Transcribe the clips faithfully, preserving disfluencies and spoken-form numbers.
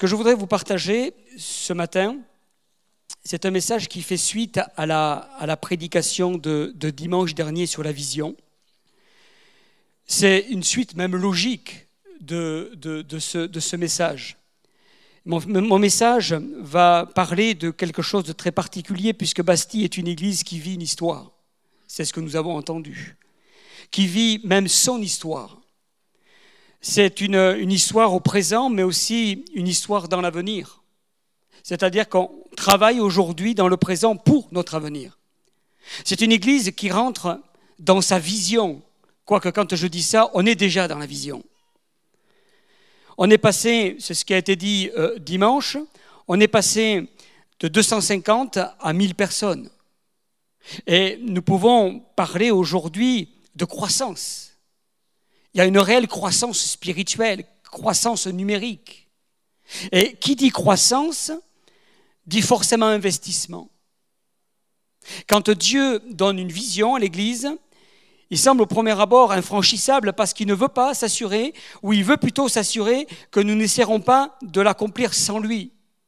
que je voudrais vous partager ce matin, c'est un message qui fait suite à la, à la prédication de, de dimanche dernier sur la vision. C'est une suite même logique de, de, de, ce, de ce message. Mon, mon message va parler de quelque chose de très particulier puisque Bastille est une église qui vit une histoire. C'est ce que nous avons entendu. Qui vit même son histoire. C'est une, une histoire au présent, mais aussi une histoire dans l'avenir. C'est-à-dire qu'on travaille aujourd'hui dans le présent pour notre avenir. C'est une église qui rentre dans sa vision. Quoique quand je dis ça, on est déjà dans la vision. On est passé, c'est ce qui a été dit euh, dimanche, on est passé de deux cent cinquante à mille personnes. Et nous pouvons parler aujourd'hui de croissance. Il y a une réelle croissance spirituelle, croissance numérique. Et qui dit croissance, dit forcément investissement. Quand Dieu donne une vision à l'Église, il semble au premier abord infranchissable parce qu'il ne veut pas s'assurer, ou il veut plutôt s'assurer que nous n'essaierons pas de l'accomplir sans lui.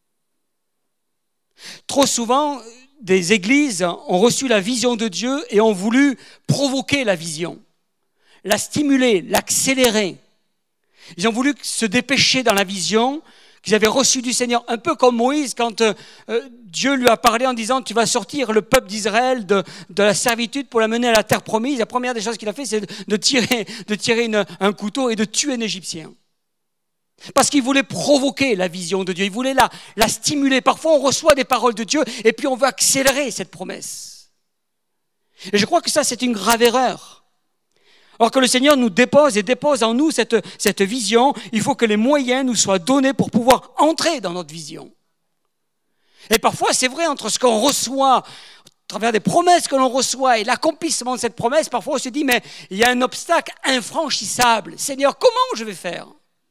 Trop souvent, des églises ont reçu la vision de Dieu et ont voulu provoquer la vision, la stimuler, l'accélérer. Ils ont voulu se dépêcher dans la vision qu'ils avaient reçue du Seigneur, un peu comme Moïse quand euh, Dieu lui a parlé en disant « Tu vas sortir le peuple d'Israël de, de la servitude pour l'amener à la terre promise ». La première des choses qu'il a fait, c'est de, de tirer, de tirer une, un couteau et de tuer un Égyptien. Parce qu'il voulait provoquer la vision de Dieu, il voulait la, la stimuler. Parfois, on reçoit des paroles de Dieu et puis on veut accélérer cette promesse. Et je crois que ça, c'est une grave erreur. Alors que le Seigneur nous dépose et dépose en nous cette, cette vision, il faut que les moyens nous soient donnés pour pouvoir entrer dans notre vision. Et parfois, c'est vrai, entre ce qu'on reçoit, à travers des promesses que l'on reçoit et l'accomplissement de cette promesse, parfois on se dit, mais il y a un obstacle infranchissable. Seigneur, comment je vais faire ?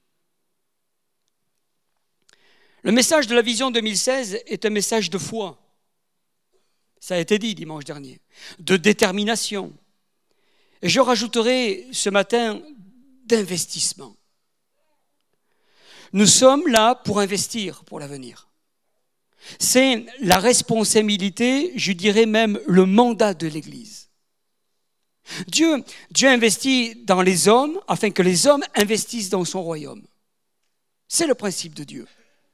Le message de la vision deux mille seize est un message de foi. Ça a été dit dimanche dernier. De détermination. Et je rajouterai ce matin d'investissement. Nous sommes là pour investir pour l'avenir. C'est la responsabilité, je dirais même le mandat de l'Église. Dieu, Dieu investit dans les hommes afin que les hommes investissent dans son royaume. C'est le principe de Dieu.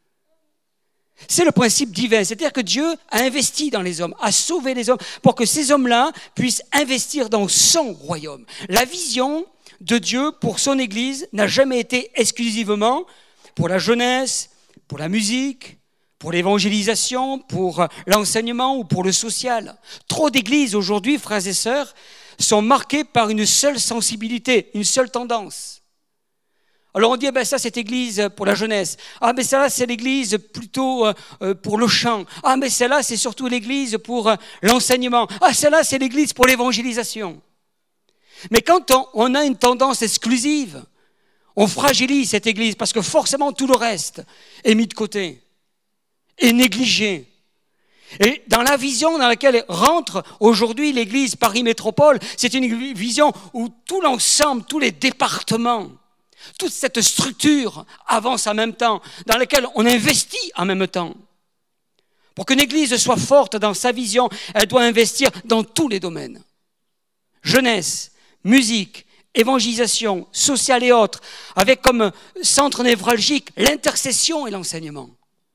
C'est le principe divin, c'est-à-dire que Dieu a investi dans les hommes, a sauvé les hommes pour que ces hommes-là puissent investir dans son royaume. La vision de Dieu pour son Église n'a jamais été exclusivement pour la jeunesse, pour la musique, pour l'évangélisation, pour l'enseignement ou pour le social. Trop d'églises aujourd'hui, frères et sœurs, sont marquées par une seule sensibilité, une seule tendance. Alors on dit, eh ben ça c'est l'église pour la jeunesse. Ah mais celle-là c'est l'église plutôt euh, pour le chant. Ah mais celle-là c'est surtout l'église pour euh, l'enseignement. Ah celle-là c'est l'église pour l'évangélisation. Mais quand on, on a une tendance exclusive, on fragilise cette église parce que forcément tout le reste est mis de côté, est négligé. Et dans la vision dans laquelle rentre aujourd'hui l'église Paris Métropole, c'est une vision où tout l'ensemble, tous les départements, toute cette structure avance en même temps, dans laquelle on investit en même temps. Pour qu'une église soit forte dans sa vision, elle doit investir dans tous les domaines. Jeunesse, musique, évangélisation, sociale et autres, avec comme centre névralgique l'intercession et l'enseignement.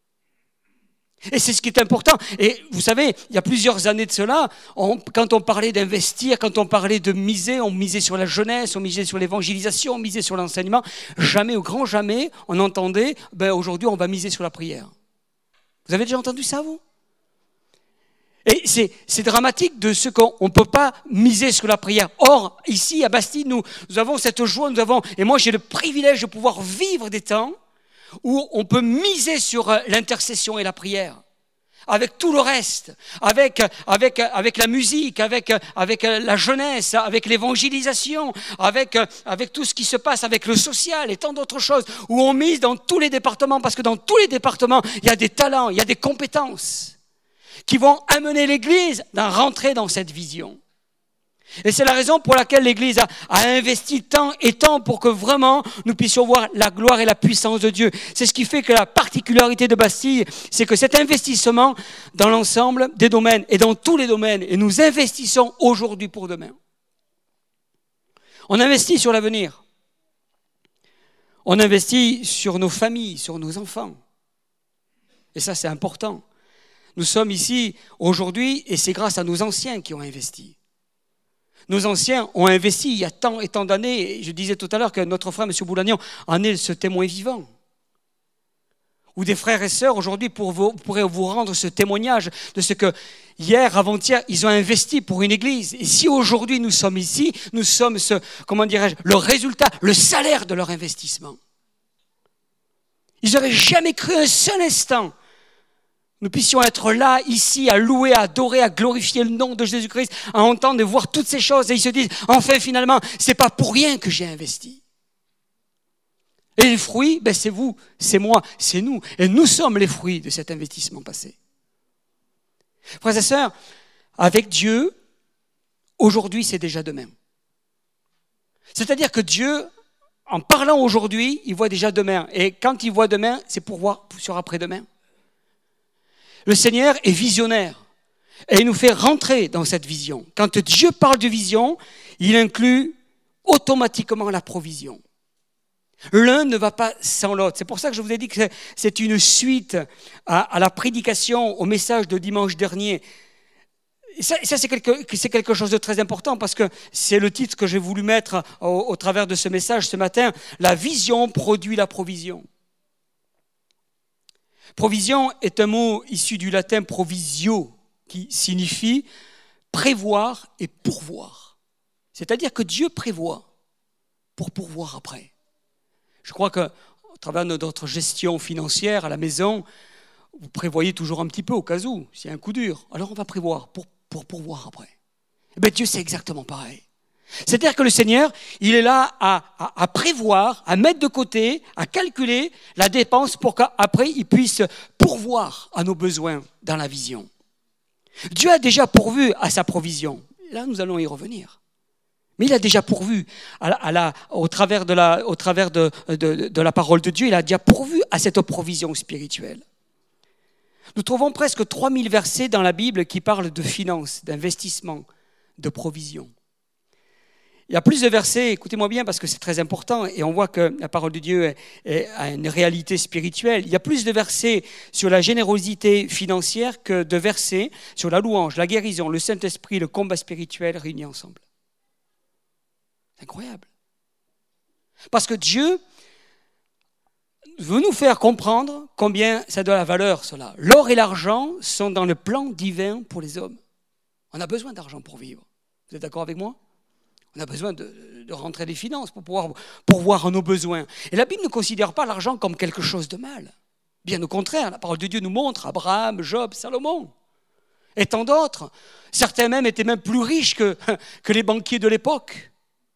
Et c'est ce qui est important. Et vous savez, il y a plusieurs années de cela, on, quand on parlait d'investir, quand on parlait de miser, on misait sur la jeunesse, on misait sur l'évangélisation, on misait sur l'enseignement. Jamais, au grand jamais, on entendait, ben aujourd'hui on va miser sur la prière. Vous avez déjà entendu ça, vous ? Et c'est, c'est dramatique de ce qu'on ne peut pas miser sur la prière. Or, ici, à Bastille, nous, nous avons cette joie, nous avons, et moi j'ai le privilège de pouvoir vivre des temps où on peut miser sur l'intercession et la prière, avec tout le reste, avec, avec, avec la musique, avec, avec la jeunesse, avec l'évangélisation, avec, avec tout ce qui se passe, avec le social et tant d'autres choses, où on mise dans tous les départements, parce que dans tous les départements, il y a des talents, il y a des compétences qui vont amener l'Église à rentrer dans cette vision. Et c'est la raison pour laquelle l'Église a, a investi tant et tant pour que vraiment nous puissions voir la gloire et la puissance de Dieu. C'est ce qui fait que la particularité de Bastille, c'est que cet investissement dans l'ensemble des domaines et dans tous les domaines, et nous investissons aujourd'hui pour demain. On investit sur l'avenir. On investit sur nos familles, sur nos enfants. Et ça, c'est important. Nous sommes ici aujourd'hui et c'est grâce à nos anciens qui ont investi. Nos anciens ont investi il y a tant et tant d'années. Je disais tout à l'heure que notre frère, M. Boulagnon, en est ce témoin vivant. Ou des frères et sœurs, aujourd'hui, pour vous, pourraient vous rendre ce témoignage de ce que hier, avant-hier, ils ont investi pour une église. Et si aujourd'hui nous sommes ici, nous sommes, ce, comment dirais-je, le résultat, le salaire de leur investissement. Ils n'auraient jamais cru un seul instant nous puissions être là, ici, à louer, à adorer, à glorifier le nom de Jésus-Christ, à entendre et voir toutes ces choses. Et ils se disent, enfin, finalement, c'est pas pour rien que j'ai investi. Et les fruits, ben c'est vous, c'est moi, c'est nous. Et nous sommes les fruits de cet investissement passé. Frères et sœurs, avec Dieu, aujourd'hui, c'est déjà demain. C'est-à-dire que Dieu, en parlant aujourd'hui, il voit déjà demain. Et quand il voit demain, c'est pour voir sur après-demain. Le Seigneur est visionnaire et il nous fait rentrer dans cette vision. Quand Dieu parle de vision, il inclut automatiquement la provision. L'un ne va pas sans l'autre. C'est pour ça que je vous ai dit que c'est une suite à, à la prédication, au message de dimanche dernier. Et ça, ça c'est, quelque, c'est quelque chose de très important parce que c'est le titre que j'ai voulu mettre au, au travers de ce message ce matin. La vision produit la provision. Provision est un mot issu du latin provisio, qui signifie prévoir et pourvoir. C'est-à-dire que Dieu prévoit pour pourvoir après. Je crois qu'au travers de notre gestion financière à la maison, vous prévoyez toujours un petit peu au cas où, s'il y a un coup dur. Alors on va prévoir pour, pour pourvoir après. Et bien Dieu, c'est exactement pareil. C'est-à-dire que le Seigneur, il est là à, à, à prévoir, à mettre de côté, à calculer la dépense pour qu'après, il puisse pourvoir à nos besoins dans la vision. Dieu a déjà pourvu à sa provision. Là, nous allons y revenir. Mais il a déjà pourvu à la, à la, au travers, de la, au travers de, de, de la parole de Dieu, il a déjà pourvu à cette provision spirituelle. Nous trouvons presque trois mille versets dans la Bible qui parlent de finances, d'investissement, de provision. Il y a plus de versets, écoutez-moi bien parce que c'est très important et on voit que la parole de Dieu est, est, a une réalité spirituelle. Il y a plus de versets sur la générosité financière que de versets sur la louange, la guérison, le Saint-Esprit, le combat spirituel réunis ensemble. C'est incroyable. Parce que Dieu veut nous faire comprendre combien ça a de la valeur cela. L'or et l'argent sont dans le plan divin pour les hommes. On a besoin d'argent pour vivre. Vous êtes d'accord avec moi ? On a besoin de, de rentrer des finances pour pouvoir pourvoir à nos besoins. Et la Bible ne considère pas l'argent comme quelque chose de mal. Bien au contraire, la parole de Dieu nous montre Abraham, Job, Salomon et tant d'autres. Certains même étaient même plus riches que, que les banquiers de l'époque.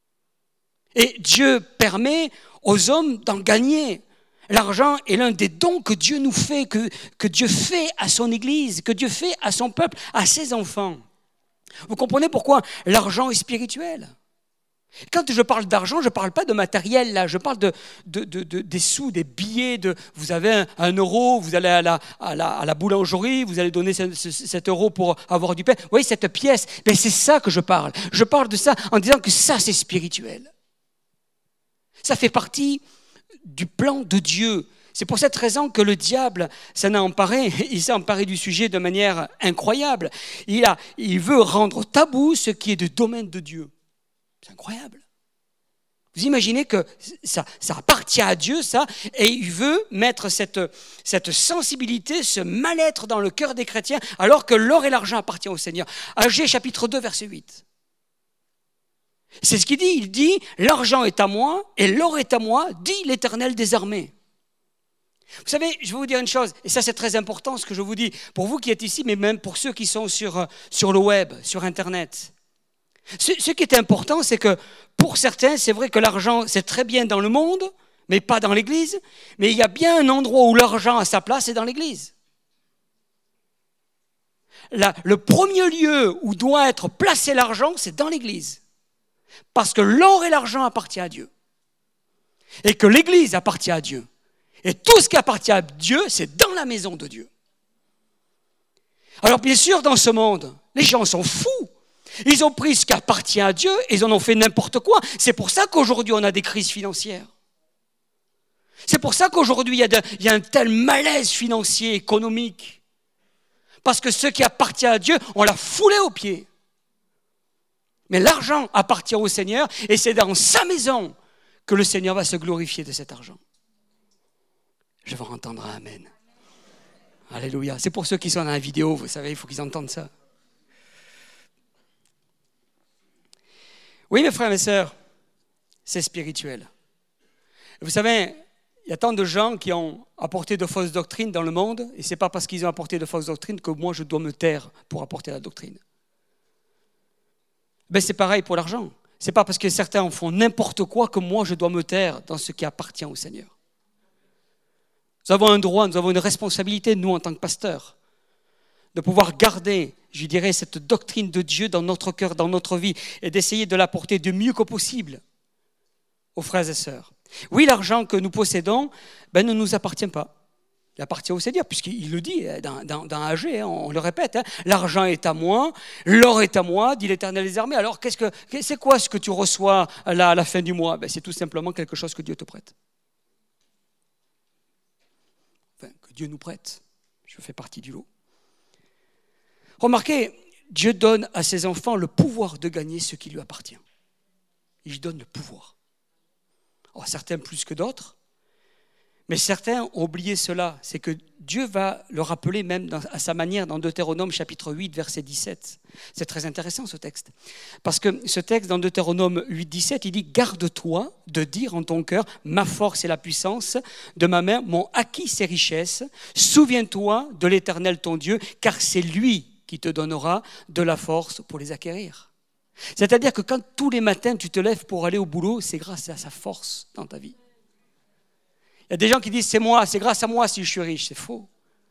Et Dieu permet aux hommes d'en gagner. L'argent est l'un des dons que Dieu nous fait, que, que Dieu fait à son Église, que Dieu fait à son peuple, à ses enfants. Vous comprenez pourquoi l'argent est spirituel ? Quand je parle d'argent, je ne parle pas de matériel, là. Je parle de, de, de, de, des sous, des billets. De, vous avez un, un euro, vous allez à la, à, la, à la boulangerie, vous allez donner cet euro pour avoir du pain. Vous voyez, cette pièce, ben c'est ça que je parle. Je parle de ça en disant que ça, c'est spirituel. Ça fait partie du plan de Dieu. C'est pour cette raison que le diable s'en a emparé. Il s'est emparé du sujet de manière incroyable. Il, a, il veut rendre tabou ce qui est du domaine de Dieu. C'est incroyable. Vous imaginez que ça, ça appartient à Dieu, ça, et il veut mettre cette, cette sensibilité, ce mal-être dans le cœur des chrétiens, alors que l'or et l'argent appartiennent au Seigneur. Agée chapitre deux, verset huit. C'est ce qu'il dit. Il dit, l'argent est à moi et l'or est à moi, dit l'Éternel des armées. Vous savez, je vais vous dire une chose, et ça c'est très important ce que je vous dis, pour vous qui êtes ici, mais même pour ceux qui sont sur, sur le web, sur Internet. Ce, ce qui est important, c'est que pour certains, c'est vrai que l'argent, c'est très bien dans le monde, mais pas dans l'Église. Mais il y a bien un endroit où l'argent a sa place, c'est dans l'Église. La, le premier lieu où doit être placé l'argent, c'est dans l'Église. Parce que l'or et l'argent appartiennent à Dieu. Et que l'Église appartient à Dieu. Et tout ce qui appartient à Dieu, c'est dans la maison de Dieu. Alors bien sûr, dans ce monde, les gens sont fous. Ils ont pris ce qui appartient à Dieu et ils en ont fait n'importe quoi. C'est pour ça qu'aujourd'hui, on a des crises financières. C'est pour ça qu'aujourd'hui, il y a, de, il y a un tel malaise financier, économique. Parce que ce qui appartient à Dieu, on l'a foulé aux pieds. Mais l'argent appartient au Seigneur et c'est dans sa maison que le Seigneur va se glorifier de cet argent. Je vais entendre un amen. Alléluia. C'est pour ceux qui sont dans la vidéo, vous savez, il faut qu'ils entendent ça. Oui, mes frères et mes sœurs, c'est spirituel. Vous savez, il y a tant de gens qui ont apporté de fausses doctrines dans le monde, et ce n'est pas parce qu'ils ont apporté de fausses doctrines que moi je dois me taire pour apporter la doctrine. Ben, c'est pareil pour l'argent. Ce n'est pas parce que certains en font n'importe quoi que moi je dois me taire dans ce qui appartient au Seigneur. Nous avons un droit, nous avons une responsabilité, nous en tant que pasteurs, de pouvoir garder, je dirais, cette doctrine de Dieu dans notre cœur, dans notre vie, et d'essayer de l'apporter du mieux que possible aux frères et sœurs. Oui, l'argent que nous possédons ben, ne nous appartient pas. Il appartient au Seigneur, puisqu'il le dit dans, dans, dans A G, hein, on le répète, hein, l'argent est à moi, l'or est à moi, dit l'Éternel des armées. Alors, qu'est-ce que, c'est quoi ce que tu reçois à la, à la fin du mois? Ben, c'est tout simplement quelque chose que Dieu te prête. Enfin, que Dieu nous prête. Je fais partie du lot. Remarquez, Dieu donne à ses enfants le pouvoir de gagner ce qui lui appartient. Il donne le pouvoir. Alors, certains plus que d'autres, mais certains ont oublié cela. C'est que Dieu va le rappeler même dans, à sa manière dans Deutéronome chapitre huit, verset dix-sept. C'est très intéressant ce texte. Parce que ce texte dans Deutéronome huit, dix-sept, il dit « Garde-toi de dire en ton cœur, ma force et la puissance de ma main m'ont acquis ces richesses. Souviens-toi de l'Éternel ton Dieu, car c'est lui qui te donnera de la force pour les acquérir. » C'est-à-dire que quand tous les matins tu te lèves pour aller au boulot, c'est grâce à sa force dans ta vie. Il y a des gens qui disent c'est moi, c'est grâce à moi si je suis riche. C'est faux.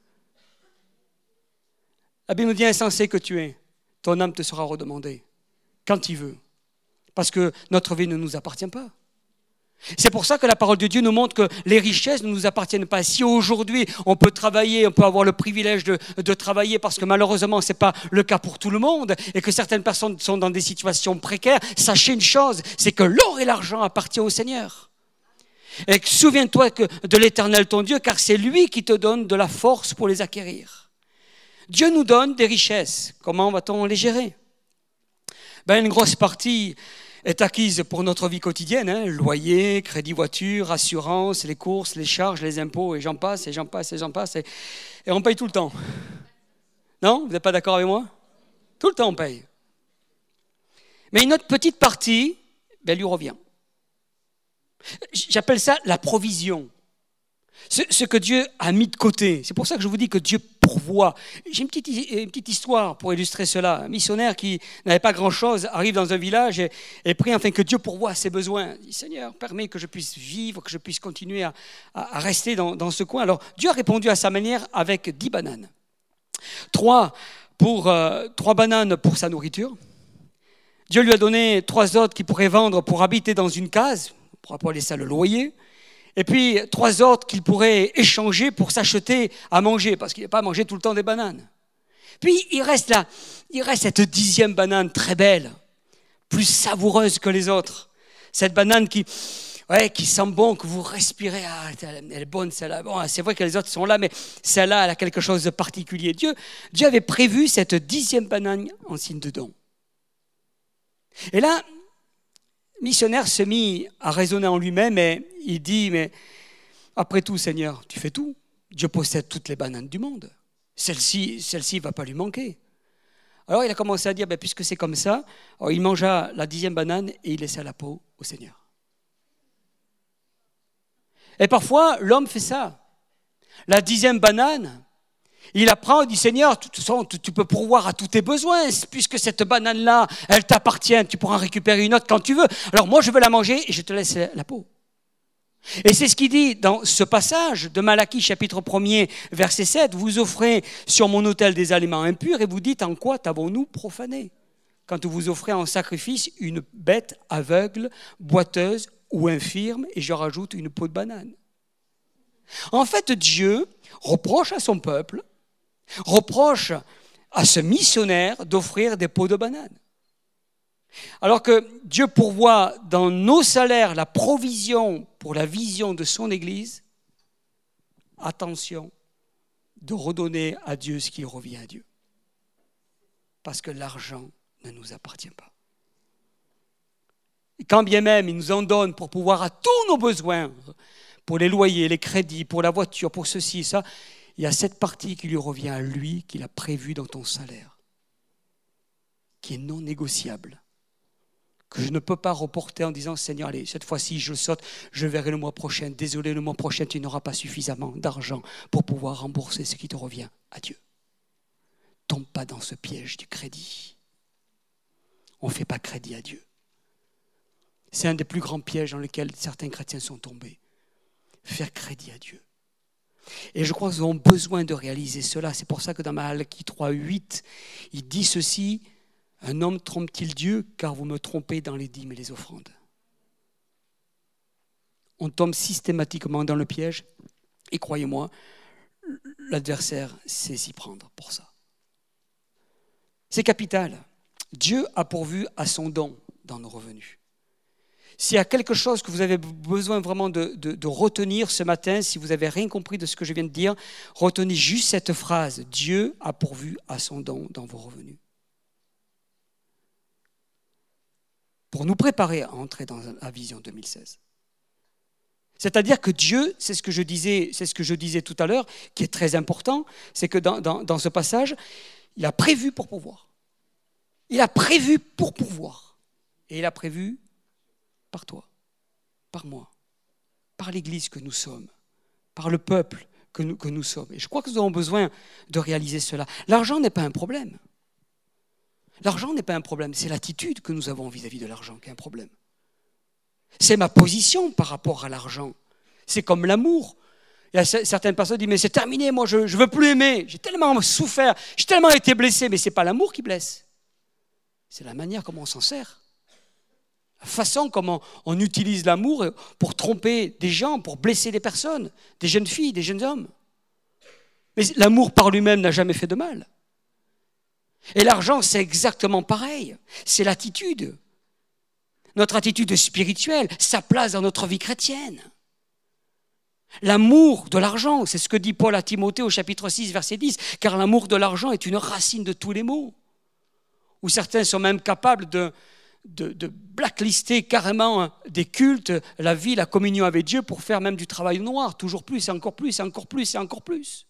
La Bible nous dit insensé que tu es, ton âme te sera redemandée quand il veut. Parce que notre vie ne nous appartient pas. C'est pour ça que la parole de Dieu nous montre que les richesses ne nous appartiennent pas. Si aujourd'hui on peut travailler, on peut avoir le privilège de, de travailler parce que malheureusement ce n'est pas le cas pour tout le monde et que certaines personnes sont dans des situations précaires, sachez une chose, c'est que l'or et l'argent appartiennent au Seigneur. Et souviens-toi que de l'Éternel ton Dieu, car c'est lui qui te donne de la force pour les acquérir. Dieu nous donne des richesses. Comment va-t-on les gérer? Ben, une grosse partie est acquise pour notre vie quotidienne, hein, loyer, crédit voiture, assurance, les courses, les charges, les impôts, et j'en passe, et j'en passe, et j'en passe, et, et on paye tout le temps. Non? Vous n'êtes pas d'accord avec moi? Tout le temps on paye. Mais une autre petite partie, ben, elle lui revient. J'appelle ça la provision. Ce, ce que Dieu a mis de côté. C'est pour ça que je vous dis que Dieu pourvoit. J'ai une petite, une petite histoire pour illustrer cela. Un missionnaire qui n'avait pas grand-chose arrive dans un village et, et prie afin que Dieu pourvoie à ses besoins. Il dit, Seigneur, permets que je puisse vivre, que je puisse continuer à, à, à rester dans, dans ce coin. Alors Dieu a répondu à sa manière avec dix bananes. Trois, pour, euh, trois bananes pour sa nourriture. Dieu lui a donné trois autres qu'il pourrait vendre pour habiter dans une case. On pourra pas laisser le loyer. Et puis, trois autres qu'il pourrait échanger pour s'acheter à manger, parce qu'il n'a pas à manger tout le temps des bananes. Puis, il reste là, il reste cette dixième banane très belle, plus savoureuse que les autres. Cette banane qui, ouais, qui sent bon, que vous respirez. Ah, elle est bonne, celle-là. Bon, c'est vrai que les autres sont là, mais celle-là, elle a quelque chose de particulier. Dieu, Dieu avait prévu cette dixième banane en signe de don. Et là, le missionnaire s'est mis à raisonner en lui-même et il dit, mais après tout, Seigneur, tu fais tout. Dieu possède toutes les bananes du monde. Celle-ci, celle-ci ne va pas lui manquer. Alors il a commencé à dire, ben, puisque c'est comme ça, alors, il mangea la dixième banane et il laissa la peau au Seigneur. Et parfois, l'homme fait ça. La dixième banane, il apprend, il dit, Seigneur, de toute façon, tu, tu peux pourvoir à tous tes besoins, puisque cette banane-là, elle t'appartient, tu pourras en récupérer une autre quand tu veux. Alors moi, je veux la manger et je te laisse la peau. Et c'est ce qu'il dit dans ce passage de Malachie chapitre premier verset sept. Vous offrez sur mon autel des aliments impurs et vous dites en quoi t'avons-nous profané? Quand vous offrez en sacrifice une bête aveugle, boiteuse ou infirme, et je rajoute une peau de banane. En fait, Dieu reproche à son peuple, reproche à ce missionnaire d'offrir des peaux de banane. Alors que Dieu pourvoit dans nos salaires la provision pour la vision de son Église, attention de redonner à Dieu ce qui revient à Dieu. Parce que l'argent ne nous appartient pas. Et quand bien même il nous en donne pour pouvoir à tous nos besoins, pour les loyers, les crédits, pour la voiture, pour ceci, ça, il y a cette partie qui lui revient à lui, qu'il a prévue dans ton salaire, qui est non négociable, que je ne peux pas reporter en disant « Seigneur, allez, cette fois-ci, je saute, je verrai le mois prochain. Désolé, le mois prochain, tu n'auras pas suffisamment d'argent pour pouvoir rembourser ce qui te revient à Dieu. » Tombe pas dans ce piège du crédit. On ne fait pas crédit à Dieu. C'est un des plus grands pièges dans lesquels certains chrétiens sont tombés. Faire crédit à Dieu. Et je crois que nous avons besoin de réaliser cela. C'est pour ça que dans Malachie trois, huit, il dit ceci, « Un homme trompe-t-il Dieu, car vous me trompez dans les dîmes et les offrandes. » On tombe systématiquement dans le piège, et croyez-moi, l'adversaire sait s'y prendre pour ça. C'est capital. Dieu a pourvu à son don dans nos revenus. S'il y a quelque chose que vous avez besoin vraiment de, de, de retenir ce matin, si vous n'avez rien compris de ce que je viens de dire, retenez juste cette phrase. Dieu a pourvu à son don dans vos revenus. Pour nous préparer à entrer dans la vision deux mille seize. C'est-à-dire que Dieu, c'est ce que je disais, c'est ce que je disais tout à l'heure, qui est très important, c'est que dans, dans, dans ce passage, il a prévu pour pouvoir. Il a prévu pour pouvoir. Et il a prévu par toi, par moi, par l'Église que nous sommes, par le peuple que nous, que nous sommes. Et je crois que nous avons besoin de réaliser cela. L'argent n'est pas un problème. L'argent n'est pas un problème, c'est l'attitude que nous avons vis-à-vis de l'argent qui est un problème. C'est ma position par rapport à l'argent. C'est comme l'amour. Il y a certaines personnes qui disent, mais c'est terminé, moi je ne veux plus aimer. J'ai tellement souffert, j'ai tellement été blessé. Mais ce n'est pas l'amour qui blesse. C'est la manière comment on s'en sert. La façon comment on utilise l'amour pour tromper des gens, pour blesser des personnes, des jeunes filles, des jeunes hommes. Mais l'amour par lui-même n'a jamais fait de mal. Et l'argent, c'est exactement pareil. C'est l'attitude. Notre attitude spirituelle, sa place dans notre vie chrétienne. L'amour de l'argent, c'est ce que dit Paul à Timothée au chapitre six, verset dix, car l'amour de l'argent est une racine de tous les maux. Où certains sont même capables de, de, de blacklister carrément des cultes, la vie, la communion avec Dieu pour faire même du travail noir, toujours plus et encore plus et encore plus et encore plus.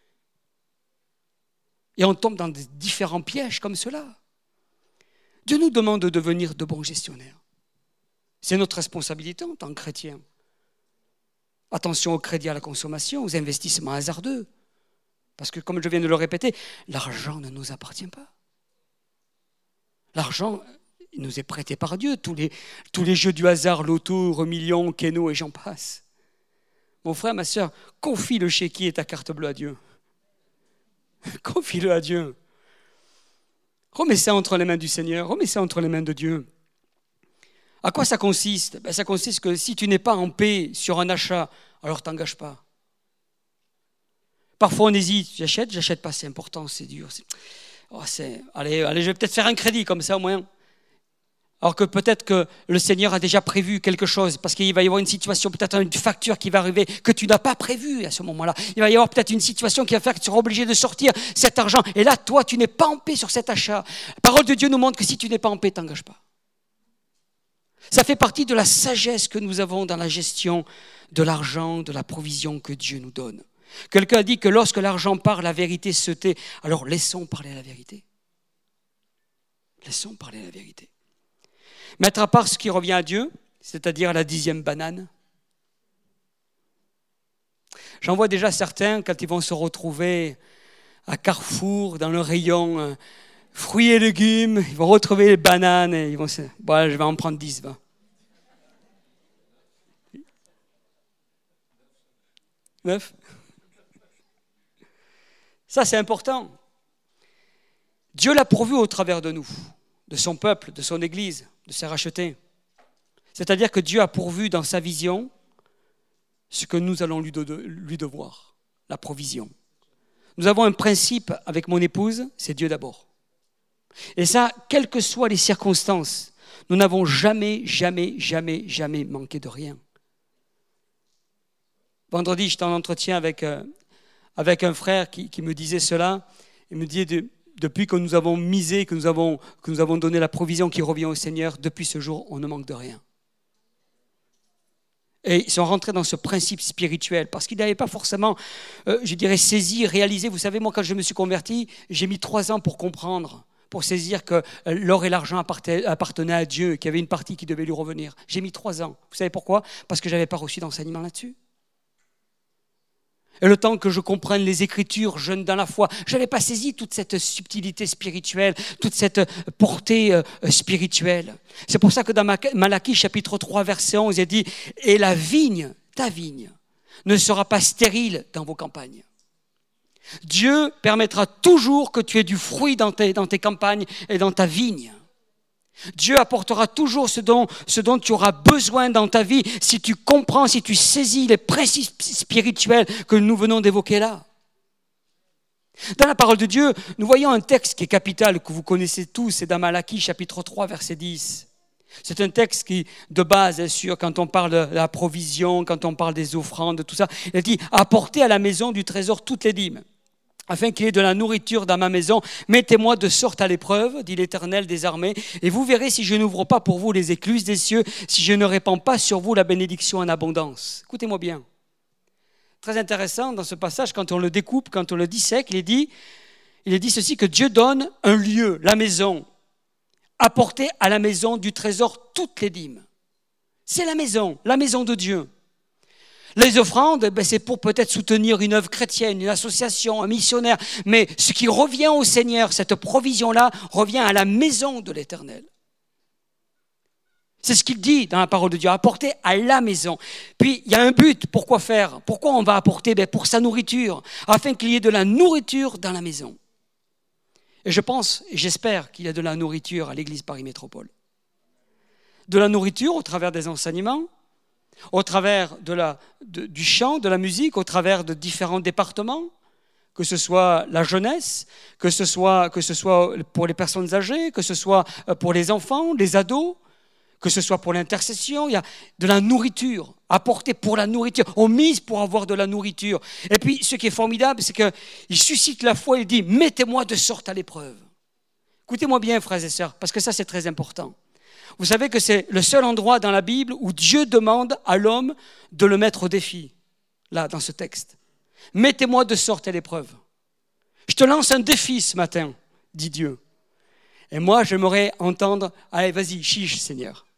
Et on tombe dans des différents pièges comme cela. Dieu nous demande de devenir de bons gestionnaires. C'est notre responsabilité en tant que chrétiens. Attention au crédit à la consommation, aux investissements hasardeux. Parce que, comme je viens de le répéter, l'argent ne nous appartient pas. L'argent, il nous est prêté par Dieu. Tous les, tous les jeux du hasard, loto, euro million, keno et j'en passe. Mon frère, ma soeur, confie le chéquier et ta carte bleue à Dieu. Confie-le à Dieu. Remets ça entre les mains du Seigneur, remets ça entre les mains de Dieu. À quoi ça consiste? Ben, ça consiste que si tu n'es pas en paix sur un achat, alors t'engage pas. Parfois on hésite, j'achète, j'achète pas, c'est important, c'est dur. C'est... Oh, c'est... Allez, allez, je vais peut-être faire un crédit comme ça au moins. Alors que peut-être que le Seigneur a déjà prévu quelque chose, parce qu'il va y avoir une situation, peut-être une facture qui va arriver que tu n'as pas prévue à ce moment-là. Il va y avoir peut-être une situation qui va faire que tu seras obligé de sortir cet argent. Et là, toi, tu n'es pas en paix sur cet achat. La parole de Dieu nous montre que si tu n'es pas en paix, t'engages pas. Ça fait partie de la sagesse que nous avons dans la gestion de l'argent, de la provision que Dieu nous donne. Quelqu'un a dit que lorsque l'argent parle, la vérité se tait. Alors laissons parler la vérité. Laissons parler la vérité. Mettre à part ce qui revient à Dieu, c'est-à-dire la dixième banane. J'en vois déjà certains, quand ils vont se retrouver à Carrefour, dans le rayon euh, fruits et légumes, ils vont retrouver les bananes et ils vont se dire, bon, je vais en prendre dix, va. neuf. Ça, c'est important. Dieu l'a pourvu au travers de nous, de son peuple, de son Église, de ses rachetés. C'est-à-dire que Dieu a pourvu dans sa vision ce que nous allons lui, de, lui devoir, la provision. Nous avons un principe avec mon épouse, c'est Dieu d'abord. Et ça, quelles que soient les circonstances, nous n'avons jamais, jamais, jamais, jamais manqué de rien. Vendredi, j'étais en entretien avec, euh, avec un frère qui, qui me disait cela. Il me disait, de, depuis que nous avons misé, que nous avons, que nous avons donné la provision qui revient au Seigneur, depuis ce jour, on ne manque de rien. Et ils sont rentrés dans ce principe spirituel, parce qu'ils n'avaient pas forcément, euh, je dirais, saisi, réalisé. Vous savez, moi, quand je me suis converti, j'ai mis trois ans pour comprendre, pour saisir que l'or et l'argent appartenaient à Dieu, qu'il y avait une partie qui devait lui revenir. J'ai mis trois ans. Vous savez pourquoi ? Parce que je n'avais pas reçu d'enseignement là-dessus. Et le temps que je comprenne les Écritures, jeune dans la foi, je n'avais pas saisi toute cette subtilité spirituelle, toute cette portée euh, spirituelle. C'est pour ça que dans Malachie, chapitre trois, verset onze, il dit « Et la vigne, ta vigne, ne sera pas stérile dans vos campagnes. » Dieu permettra toujours que tu aies du fruit dans tes, dans tes campagnes et dans ta vigne. Dieu apportera toujours ce dont, ce dont tu auras besoin dans ta vie si tu comprends, si tu saisis les principes spirituels que nous venons d'évoquer là. Dans la parole de Dieu, nous voyons un texte qui est capital, que vous connaissez tous, c'est dans Malachie, chapitre trois, verset dix. C'est un texte qui, de base, est sûr, quand on parle de la provision, quand on parle des offrandes, tout ça, il dit « Apportez à la maison du trésor toutes les dîmes. » Afin qu'il y ait de la nourriture dans ma maison, mettez-moi de sorte à l'épreuve, dit l'Éternel des armées, et vous verrez si je n'ouvre pas pour vous les écluses des cieux, si je ne répands pas sur vous la bénédiction en abondance. Écoutez-moi bien. Très intéressant dans ce passage, quand on le découpe, quand on le dissèque, il est dit, il est dit ceci, que Dieu donne un lieu, la maison, apportez à la maison du trésor toutes les dîmes. C'est la maison, la maison de Dieu. Les offrandes, ben c'est pour peut-être soutenir une œuvre chrétienne, une association, un missionnaire. Mais ce qui revient au Seigneur, cette provision-là, revient à la maison de l'Éternel. C'est ce qu'il dit dans la parole de Dieu, apporter à la maison. Puis, il y a un but, pourquoi faire ? Pourquoi on va apporter ? Ben pour sa nourriture, afin qu'il y ait de la nourriture dans la maison. Et je pense, et j'espère qu'il y a de la nourriture à l'Église Paris Métropole. De la nourriture au travers des enseignements, au travers de la, de, du chant, de la musique, au travers de différents départements, que ce soit la jeunesse, que ce soit, que ce soit pour les personnes âgées, que ce soit pour les enfants, les ados, que ce soit pour l'intercession. Il y a de la nourriture, apportée pour la nourriture. On mise pour avoir de la nourriture. Et puis, ce qui est formidable, c'est qu'il suscite la foi, il dit « Mettez-moi de sorte à l'épreuve ». Écoutez-moi bien, frères et sœurs, parce que ça, c'est très important. Vous savez que c'est le seul endroit dans la Bible où Dieu demande à l'homme de le mettre au défi, là, dans ce texte. « Mettez-moi de sorte à l'épreuve. Je te lance un défi ce matin, dit Dieu. Et moi, j'aimerais entendre, allez, vas-y, chiche, Seigneur.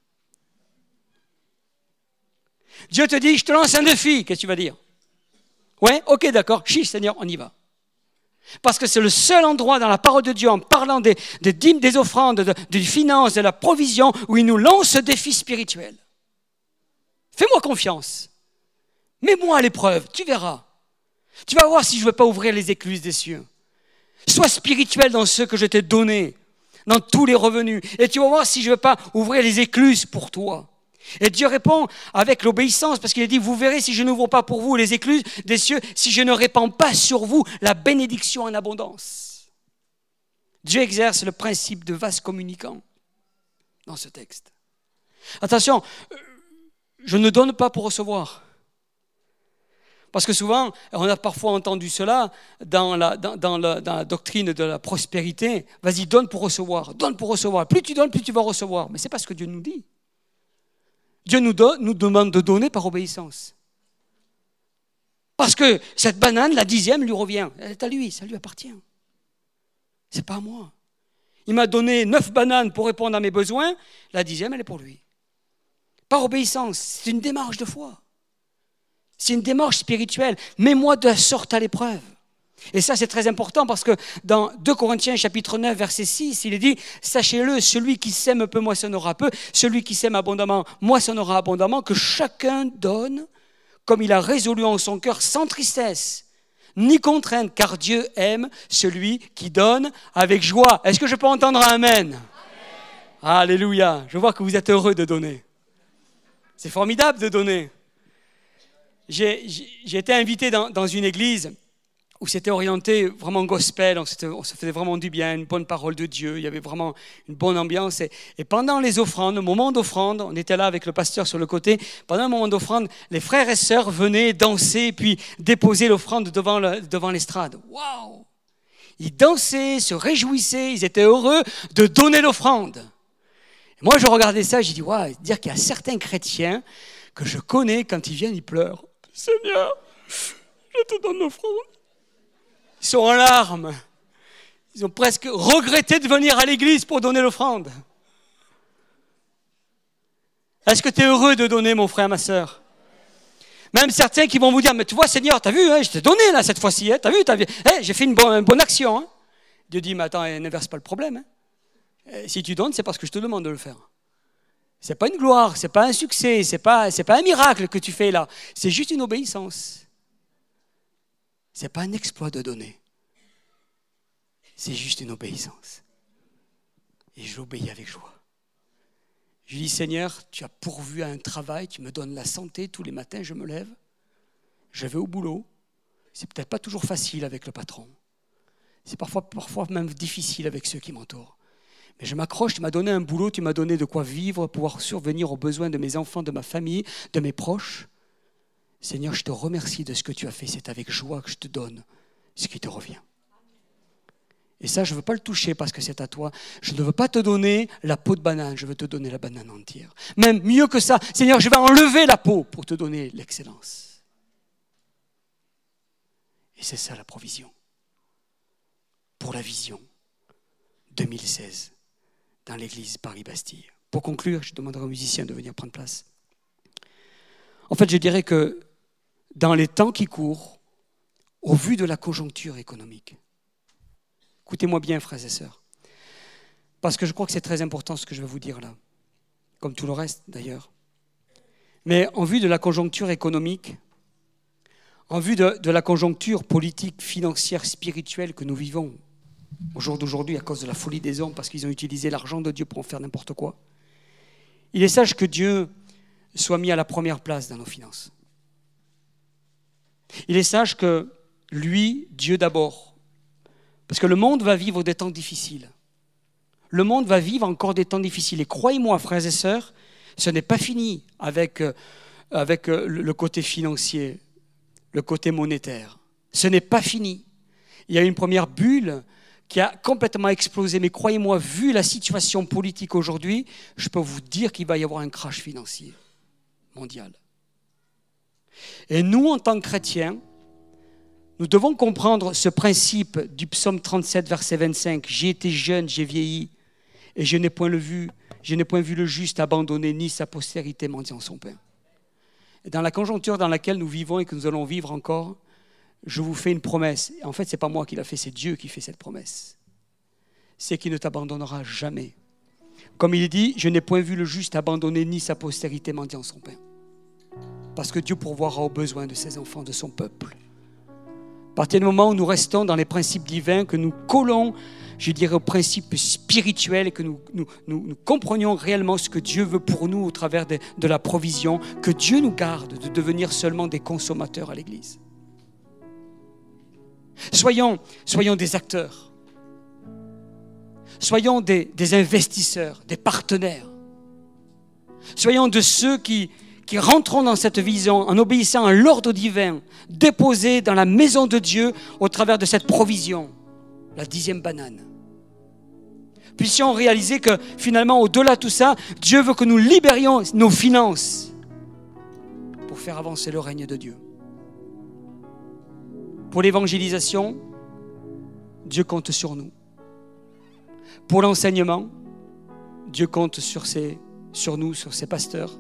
Dieu te dit, je te lance un défi, qu'est-ce que tu vas dire? Ouais, ok, d'accord, chiche, Seigneur, on y va. Parce que c'est le seul endroit dans la parole de Dieu, en parlant des, des dîmes, des offrandes, de, des finances, de la provision, où il nous lance ce défi spirituel. Fais-moi confiance. Mets-moi à l'épreuve, tu verras. Tu vas voir si je ne veux pas ouvrir les écluses des cieux. Sois spirituel dans ce que je t'ai donné, dans tous les revenus. Et tu vas voir si je ne veux pas ouvrir les écluses pour toi. Et Dieu répond avec l'obéissance, parce qu'il a dit, vous verrez si je n'ouvre pas pour vous les écluses des cieux, si je ne répands pas sur vous la bénédiction en abondance. Dieu exerce le principe de vase communicant dans ce texte. Attention, je ne donne pas pour recevoir. Parce que souvent, on a parfois entendu cela dans la, dans, dans la, dans la doctrine de la prospérité. Vas-y, donne pour recevoir, donne pour recevoir. Plus tu donnes, plus tu vas recevoir. Mais ce n'est pas ce que Dieu nous dit. Dieu nous, donne, nous demande de donner par obéissance. Parce que cette banane, la dixième, lui revient. Elle est à lui, ça lui appartient. Ce n'est pas à moi. Il m'a donné neuf bananes pour répondre à mes besoins. La dixième, elle est pour lui. Par obéissance, c'est une démarche de foi. C'est une démarche spirituelle. Mets-moi de la sorte à l'épreuve. Et ça, c'est très important parce que dans deux Corinthiens, chapitre neuf, verset six, il est dit « Sachez-le, celui qui sème peu moissonnera peu, celui qui sème abondamment moissonnera abondamment, que chacun donne comme il a résolu en son cœur sans tristesse, ni contrainte, car Dieu aime celui qui donne avec joie. Est-ce que je peux entendre un amen? Amen. Alléluia. Je vois que vous êtes heureux de donner. C'est formidable de donner. J'ai, j'ai été invité dans, dans une église où c'était orienté vraiment gospel, on, on se faisait vraiment du bien, une bonne parole de Dieu, il y avait vraiment une bonne ambiance. Et, et pendant les offrandes, au moment d'offrande, on était là avec le pasteur sur le côté, pendant le moment d'offrande, les frères et sœurs venaient danser puis déposer l'offrande devant, le, devant l'estrade. Waouh! Ils dansaient, se réjouissaient, ils étaient heureux de donner l'offrande. Et moi, je regardais ça, j'ai dit, waouh, dire qu'il y a certains chrétiens que je connais, quand ils viennent, ils pleurent. Seigneur, je te donne l'offrande. Ils sont en larmes. Ils ont presque regretté de venir à l'église pour donner l'offrande. Est-ce que tu es heureux de donner, mon frère, ma sœur? Même certains qui vont vous dire, mais tu vois, Seigneur, tu as vu, hein, je t'ai donné là cette fois-ci. Hein, tu as vu, t'as vu hey, j'ai fait une, bon, une bonne action. Hein. Dieu dit, mais attends, n'inverse pas le problème. Hein. Si tu donnes, c'est parce que je te demande de le faire. Ce n'est pas une gloire, ce n'est pas un succès, ce n'est pas, c'est pas un miracle que tu fais là. C'est juste une obéissance. Ce n'est pas un exploit de donner. C'est juste une obéissance. Et j'obéis avec joie. Je dis, Seigneur, tu as pourvu à un travail, tu me donnes la santé, tous les matins je me lève, je vais au boulot. C'est peut-être pas toujours facile avec le patron. C'est parfois, parfois même difficile avec ceux qui m'entourent. Mais je m'accroche, tu m'as donné un boulot, tu m'as donné de quoi vivre, pouvoir survenir aux besoins de mes enfants, de ma famille, de mes proches. Seigneur, je te remercie de ce que tu as fait. C'est avec joie que je te donne ce qui te revient. Et ça, je ne veux pas le toucher parce que c'est à toi. Je ne veux pas te donner la peau de banane, je veux te donner la banane entière. Même mieux que ça, Seigneur, je vais enlever la peau pour te donner l'excellence. Et c'est ça la provision. Pour la vision deux mille seize dans l'église Paris-Bastille. Pour conclure, je demanderai aux musiciens de venir prendre place. En fait, je dirais que dans les temps qui courent, au vu de la conjoncture économique, écoutez-moi bien, frères et sœurs, parce que je crois que c'est très important ce que je vais vous dire là, comme tout le reste d'ailleurs. Mais en vue de la conjoncture économique, en vue de, de la conjoncture politique, financière, spirituelle que nous vivons au jour d'aujourd'hui à cause de la folie des hommes, parce qu'ils ont utilisé l'argent de Dieu pour en faire n'importe quoi, il est sage que Dieu soit mis à la première place dans nos finances. Il est sage que lui, Dieu d'abord, parce que le monde va vivre des temps difficiles. Le monde va vivre encore des temps difficiles. Et croyez-moi, frères et sœurs, ce n'est pas fini avec, euh, avec euh, le côté financier, le côté monétaire. Ce n'est pas fini. Il y a une première bulle qui a complètement explosé. Mais croyez-moi, vu la situation politique aujourd'hui, je peux vous dire qu'il va y avoir un crash financier mondial. Et nous, en tant que chrétiens, nous devons comprendre ce principe du psaume trente-sept, verset vingt-cinq. « J'ai été jeune, j'ai vieilli, et je n'ai point le vu, je n'ai point vu le juste abandonné, ni sa postérité mendiant son pain. » Et dans la conjoncture dans laquelle nous vivons et que nous allons vivre encore, je vous fais une promesse. En fait, ce n'est pas moi qui l'a fait, c'est Dieu qui fait cette promesse. C'est qu'il ne t'abandonnera jamais. Comme il dit, « Je n'ai point vu le juste abandonné, ni sa postérité mendiant son pain. » Parce que Dieu pourvoira aux besoins de ses enfants, de son peuple. À partir du moment où nous restons dans les principes divins, que nous collons, je dirais, aux principes spirituels et que nous, nous, nous, nous comprenions réellement ce que Dieu veut pour nous au travers de, de la provision, que Dieu nous garde de devenir seulement des consommateurs à l'Église. Soyons, soyons des acteurs. Soyons des, des investisseurs, des partenaires. Soyons de ceux qui... qui rentrons dans cette vision en obéissant à l'ordre divin déposé dans la maison de Dieu au travers de cette provision, la dixième banane. Puissions réaliser que finalement, au-delà de tout ça, Dieu veut que nous libérions nos finances pour faire avancer le règne de Dieu. Pour l'évangélisation, Dieu compte sur nous. Pour l'enseignement, Dieu compte sur, ses, sur nous, sur ses pasteurs.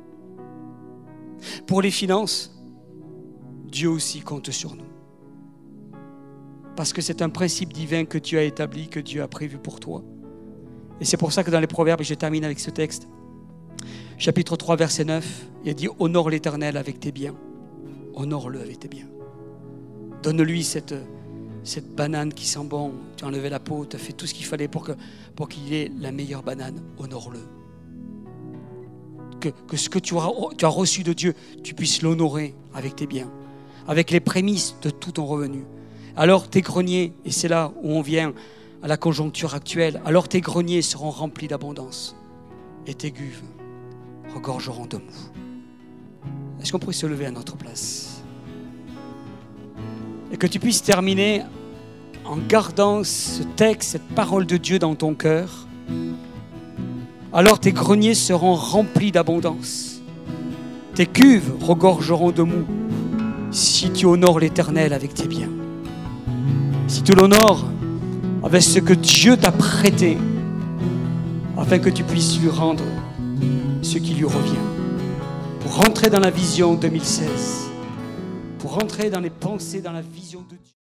Pour les finances, Dieu aussi compte sur nous. Parce que c'est un principe divin que Dieu a établi, que Dieu a prévu pour toi. Et c'est pour ça que dans les Proverbes, et je termine avec ce texte, chapitre trois, verset neuf, il a dit « Honore l'Éternel avec tes biens honore-le avec tes biens. Donne-lui cette, cette banane qui sent bon. Tu as enlevé la peau, tu as fait tout ce qu'il fallait pour, que, pour qu'il ait la meilleure banane. Honore-le. Que, que ce que tu, auras, tu as reçu de Dieu, tu puisses l'honorer avec tes biens, avec les prémices de tout ton revenu. Alors tes greniers, et c'est là où on vient à la conjoncture actuelle, alors tes greniers seront remplis d'abondance et tes cuves regorgeront de mou. Est-ce qu'on pourrait se lever à notre place? Et que tu puisses terminer en gardant ce texte, cette parole de Dieu dans ton cœur. Alors tes greniers seront remplis d'abondance. Tes cuves regorgeront de mou si tu honores l'Éternel avec tes biens. Si tu l'honores avec ce que Dieu t'a prêté, afin que tu puisses lui rendre ce qui lui revient. Pour rentrer dans la vision deux mille seize, pour rentrer dans les pensées, dans la vision de Dieu.